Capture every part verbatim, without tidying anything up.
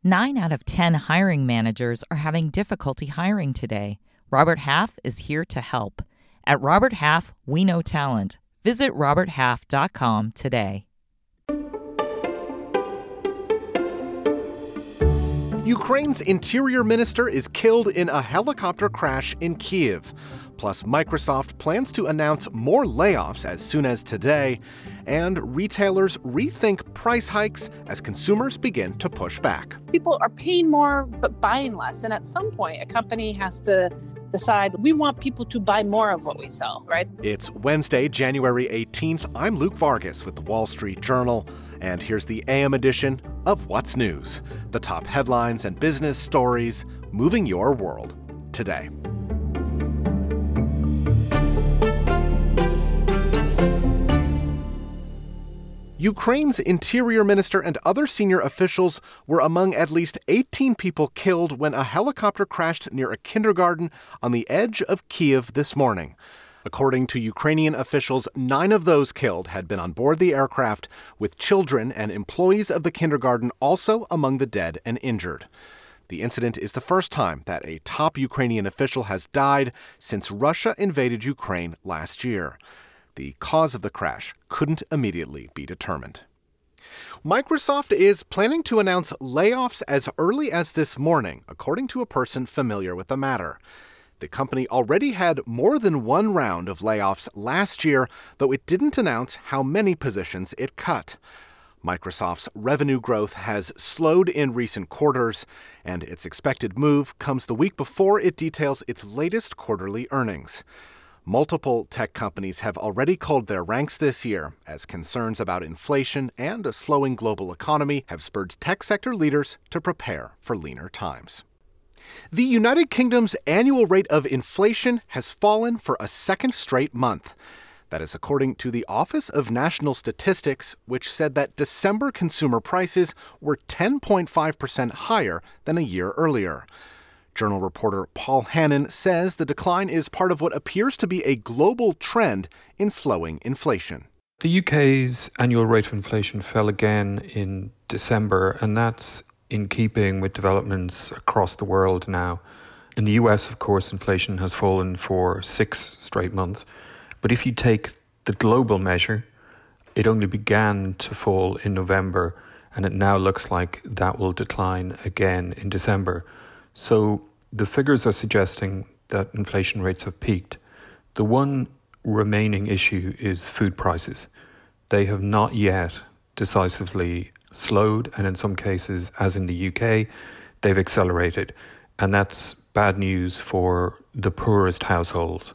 Nine out of ten hiring managers are having difficulty hiring today. Robert Half is here to help. At Robert Half, we know talent. Visit robert half dot com today. Ukraine's interior minister is killed in a helicopter crash in Kyiv. Plus, Microsoft plans to announce more layoffs as soon as today, and retailers rethink price hikes as consumers begin to push back. People are paying more but buying less, and at some point, a company has to decide, we want people to buy more of what we sell, right? It's Wednesday, January eighteenth. I'm Luke Vargas with the Wall Street Journal, and here's the A M edition of What's News, the top headlines and business stories moving your world today. Ukraine's interior minister and other senior officials were among at least eighteen people killed when a helicopter crashed near a kindergarten on the edge of Kyiv this morning. According to Ukrainian officials, nine of those killed had been on board the aircraft, with children and employees of the kindergarten also among the dead and injured. The incident is the first time that a top Ukrainian official has died since Russia invaded Ukraine last year. The cause of the crash couldn't immediately be determined. Microsoft is planning to announce layoffs as early as this morning, according to a person familiar with the matter. The company already had more than one round of layoffs last year, though it didn't announce how many positions it cut. Microsoft's revenue growth has slowed in recent quarters, and its expected move comes the week before it details its latest quarterly earnings. Multiple tech companies have already culled their ranks this year, as concerns about inflation and a slowing global economy have spurred tech sector leaders to prepare for leaner times. The United Kingdom's annual rate of inflation has fallen for a second straight month. That is according to the Office of National Statistics, which said that December consumer prices were ten point five percent higher than a year earlier. Journal reporter Paul Hannon says the decline is part of what appears to be a global trend in slowing inflation. The U K's annual rate of inflation fell again in December, and that's in keeping with developments across the world now. In the U S, of course, inflation has fallen for six straight months. But if you take the global measure, it only began to fall in November, and it now looks like that will decline again in December. So the figures are suggesting that inflation rates have peaked. The one remaining issue is food prices. They have not yet decisively slowed, and in some cases, as in the U K, they've accelerated. And that's bad news for the poorest households.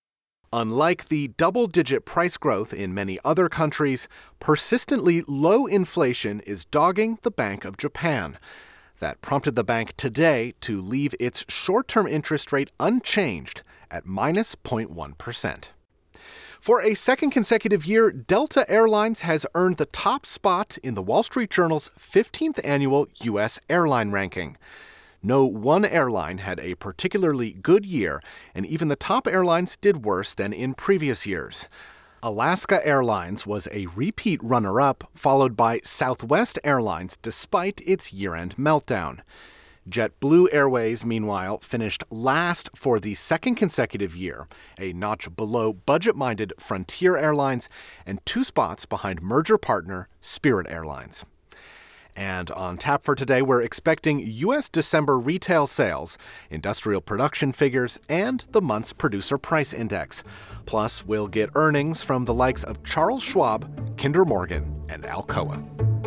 Unlike the double-digit price growth in many other countries, persistently low inflation is dogging the Bank of Japan. That prompted the bank today to leave its short-term interest rate unchanged at minus zero point one percent. For a second consecutive year, Delta Airlines has earned the top spot in the Wall Street Journal's fifteenth annual U S airline ranking. No one airline had a particularly good year, and even the top airlines did worse than in previous years. Alaska Airlines was a repeat runner-up, followed by Southwest Airlines despite its year-end meltdown. JetBlue Airways, meanwhile, finished last for the second consecutive year, a notch below budget-minded Frontier Airlines and two spots behind merger partner Spirit Airlines. And on tap for today, we're expecting U S December retail sales, industrial production figures, and the month's producer price index. Plus, we'll get earnings from the likes of Charles Schwab, Kinder Morgan, and Alcoa.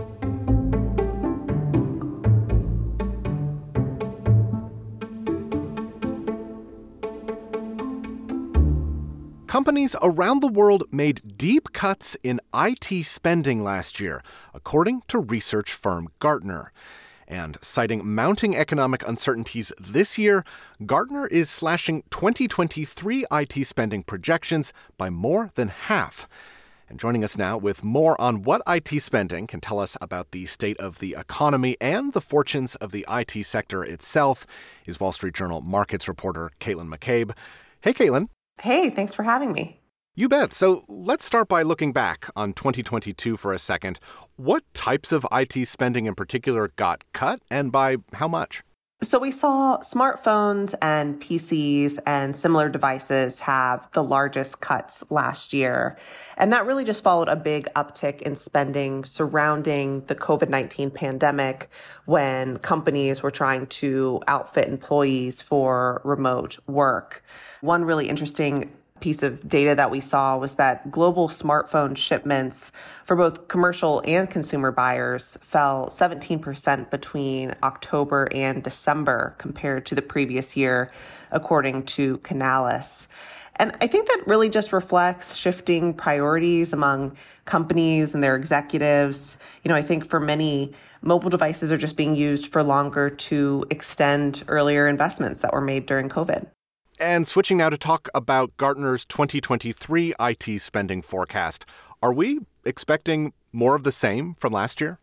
Companies around the world made deep cuts in I T spending last year, according to research firm Gartner. And citing mounting economic uncertainties this year, Gartner is slashing twenty twenty-three I T spending projections by more than half. And joining us now with more on what I T spending can tell us about the state of the economy and the fortunes of the I T sector itself is Wall Street Journal markets reporter Caitlin McCabe. Hey, Caitlin. Hey, thanks for having me. You bet. So let's start by looking back on twenty twenty-two for a second. What types of I T spending in particular got cut, and by how much? So we saw smartphones and P Cs and similar devices have the largest cuts last year. And that really just followed a big uptick in spending surrounding the COVID nineteen pandemic when companies were trying to outfit employees for remote work. One really interesting piece of data that we saw was that global smartphone shipments for both commercial and consumer buyers fell seventeen percent between October and December compared to the previous year, according to Canalys. And I think that really just reflects shifting priorities among companies and their executives. You know, I think for many, mobile devices are just being used for longer to extend earlier investments that were made during COVID. And switching now to talk about Gartner's twenty twenty-three I T spending forecast. Are we expecting more of the same from last year?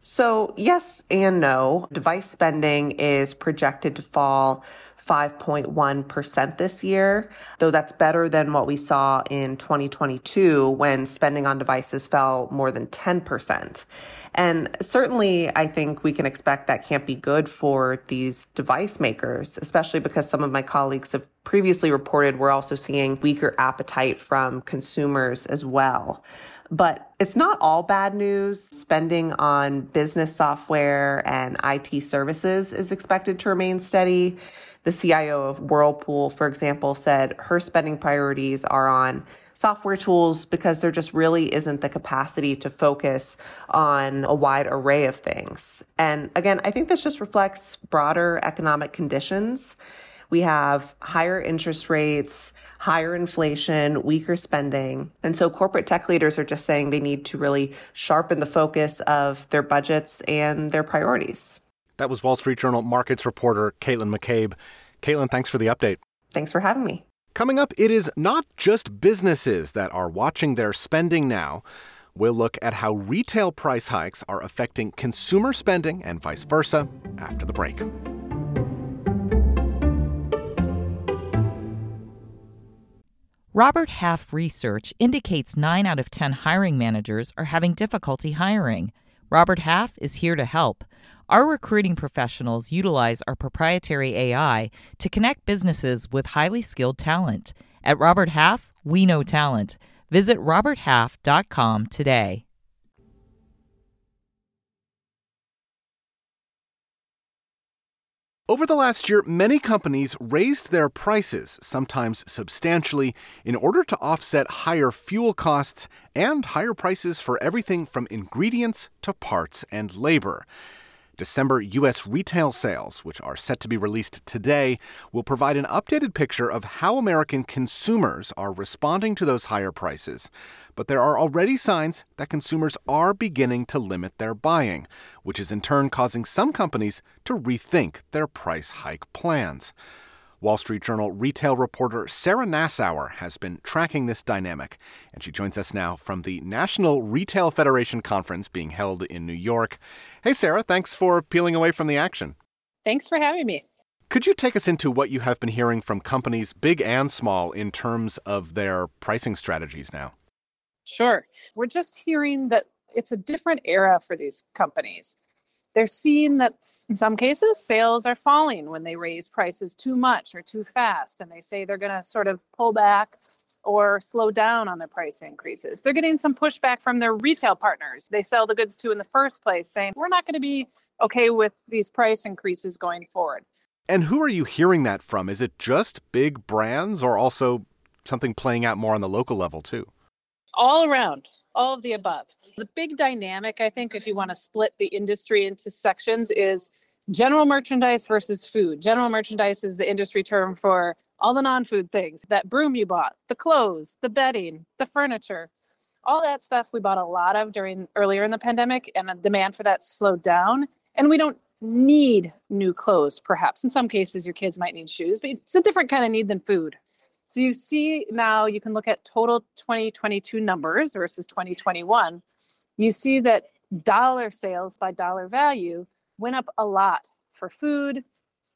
So yes and no. Device spending is projected to fall five point one percent this year, though that's better than what we saw in twenty twenty-two when spending on devices fell more than ten percent. And certainly, I think we can expect that can't be good for these device makers, especially because some of my colleagues have previously reported we're also seeing weaker appetite from consumers as well. But it's not all bad news. Spending on business software and I T services is expected to remain steady. The C I O of Whirlpool, for example, said her spending priorities are on software tools because there just really isn't the capacity to focus on a wide array of things. And again, I think this just reflects broader economic conditions. We have higher interest rates, higher inflation, weaker spending. And so corporate tech leaders are just saying they need to really sharpen the focus of their budgets and their priorities. That was Wall Street Journal markets reporter Caitlin McCabe. Caitlin, thanks for the update. Thanks for having me. Coming up, it is not just businesses that are watching their spending now. We'll look at how retail price hikes are affecting consumer spending and vice versa after the break. Robert Half research indicates nine out of ten hiring managers are having difficulty hiring. Robert Half is here to help. Our recruiting professionals utilize our proprietary A I to connect businesses with highly skilled talent. At Robert Half, we know talent. Visit robert half dot com today. Over the last year, many companies raised their prices, sometimes substantially, in order to offset higher fuel costs and higher prices for everything from ingredients to parts and labor. December U S retail sales, which are set to be released today, will provide an updated picture of how American consumers are responding to those higher prices. But there are already signs that consumers are beginning to limit their buying, which is in turn causing some companies to rethink their price hike plans. Wall Street Journal retail reporter Sarah Nassauer has been tracking this dynamic, and she joins us now from the National Retail Federation Conference being held in New York. Hey, Sarah, thanks for peeling away from the action. Thanks for having me. Could you take us into what you have been hearing from companies, big and small, in terms of their pricing strategies now? Sure. We're just hearing that it's a different era for these companies. They're seeing that in some cases, sales are falling when they raise prices too much or too fast, and they say they're going to sort of pull back or slow down on their price increases. They're getting some pushback from their retail partners they sell the goods to in the first place, saying, we're not going to be okay with these price increases going forward. And who are you hearing that from? Is it just big brands or also something playing out more on the local level too? All around. All of the above. The big dynamic, I think, if you want to split the industry into sections, is general merchandise versus food. General merchandise is the industry term for all the non-food things. That broom you bought, the clothes, the bedding, the furniture, all that stuff we bought a lot of during earlier in the pandemic, and the demand for that slowed down. And we don't need new clothes, perhaps. In some cases, your kids might need shoes, but it's a different kind of need than food. So you see now you can look at total twenty twenty-two numbers versus twenty twenty-one. You see that dollar sales by dollar value went up a lot for food,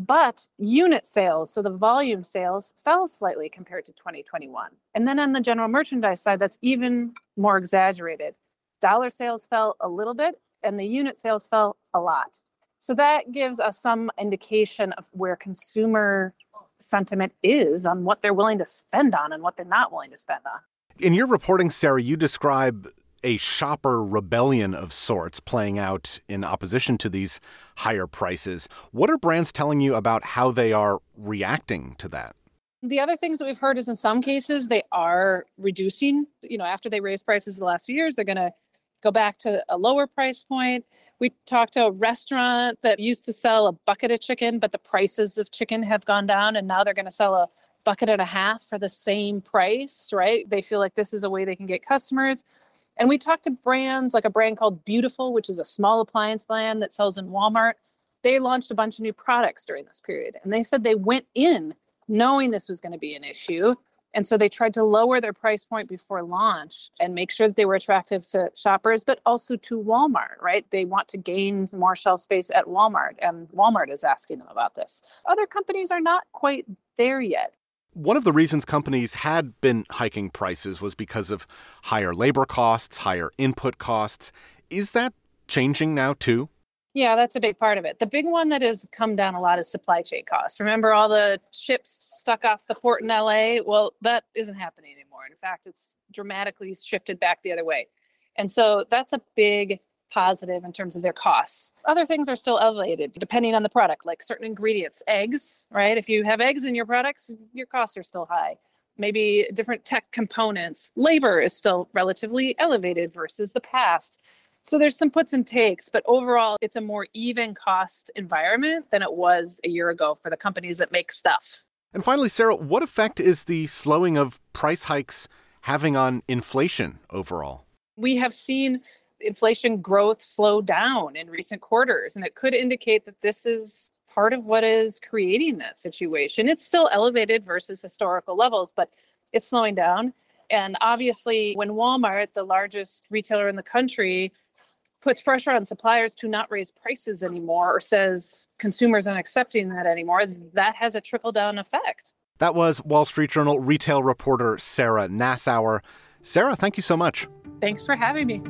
But unit sales, so the volume sales, fell slightly compared to twenty twenty-one. And then on the general merchandise side, that's even more exaggerated. Dollar sales fell a little bit, and the unit sales fell a lot. So that gives us some indication of where consumer sentiment is on what they're willing to spend on and what they're not willing to spend on. In your reporting, Sarah, you describe a shopper rebellion of sorts playing out in opposition to these higher prices. What are brands telling you about how they are reacting to that? The other things that we've heard is in some cases they are reducing. You know, after they raised prices the last few years, they're going to go back to a lower price point. We talked to a restaurant that used to sell a bucket of chicken, but the prices of chicken have gone down, and now they're going to sell a bucket and a half for the same price, right? They feel like this is a way they can get customers. And we talked to brands like a brand called Beautiful, which is a small appliance brand that sells in Walmart. They launched a bunch of new products during this period. And they said they went in knowing this was going to be an issue. And so they tried to lower their price point before launch and make sure that they were attractive to shoppers, but also to Walmart, right? They want to gain more shelf space at Walmart, and Walmart is asking them about this. Other companies are not quite there yet. One of the reasons companies had been hiking prices was because of higher labor costs, higher input costs. Is that changing now, too? Yeah, that's a big part of it. The big one that has come down a lot is supply chain costs. Remember all the ships stuck off the port in L A? Well, that isn't happening anymore. In fact, it's dramatically shifted back the other way. And so that's a big positive in terms of their costs. Other things are still elevated depending on the product, like certain ingredients, eggs, right? If you have eggs in your products, your costs are still high. Maybe different tech components. Labor is still relatively elevated versus the past. So there's some puts and takes, but overall, it's a more even cost environment than it was a year ago for the companies that make stuff. And finally, Sarah, what effect is the slowing of price hikes having on inflation overall? We have seen inflation growth slow down in recent quarters, and it could indicate that this is part of what is creating that situation. It's still elevated versus historical levels, but it's slowing down. And obviously, when Walmart, the largest retailer in the country, puts pressure on suppliers to not raise prices anymore or says consumers aren't accepting that anymore, that has a trickle-down effect. That was Wall Street Journal retail reporter Sarah Nassauer. Sarah, thank you so much. Thanks for having me.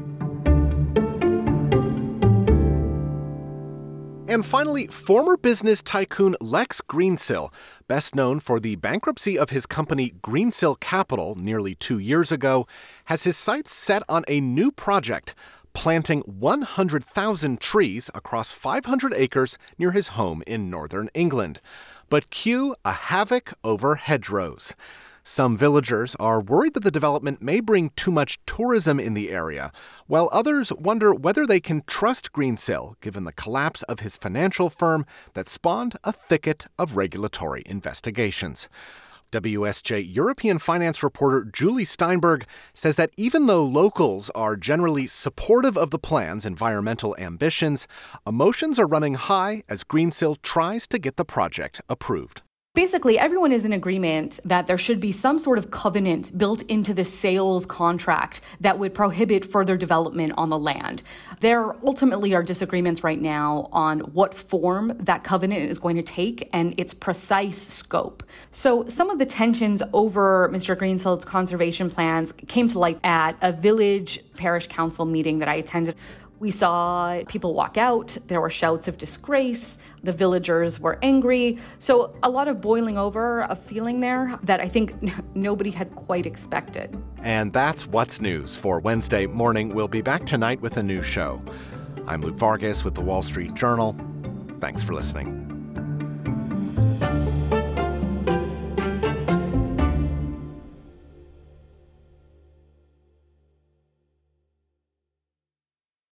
And finally, former business tycoon Lex Greensill, best known for the bankruptcy of his company Greensill Capital nearly two years ago, has his sights set on a new project, planting one hundred thousand trees across five hundred acres near his home in northern England. But cue a havoc over hedgerows. Some villagers are worried that the development may bring too much tourism in the area, while others wonder whether they can trust Greensill given the collapse of his financial firm that spawned a thicket of regulatory investigations. W S J European finance reporter Julie Steinberg says that even though locals are generally supportive of the plan's environmental ambitions, emotions are running high as Greensill tries to get the project approved. Basically, everyone is in agreement that there should be some sort of covenant built into the sales contract that would prohibit further development on the land. There ultimately are disagreements right now on what form that covenant is going to take and its precise scope. So some of the tensions over Mister Greensill's conservation plans came to light at a village parish council meeting that I attended. We saw people walk out. There were shouts of disgrace. The villagers were angry. So a lot of boiling over of feeling there that I think nobody had quite expected. And that's What's News for Wednesday morning. We'll be back tonight with a new show. I'm Luke Vargas with the Wall Street Journal. Thanks for listening.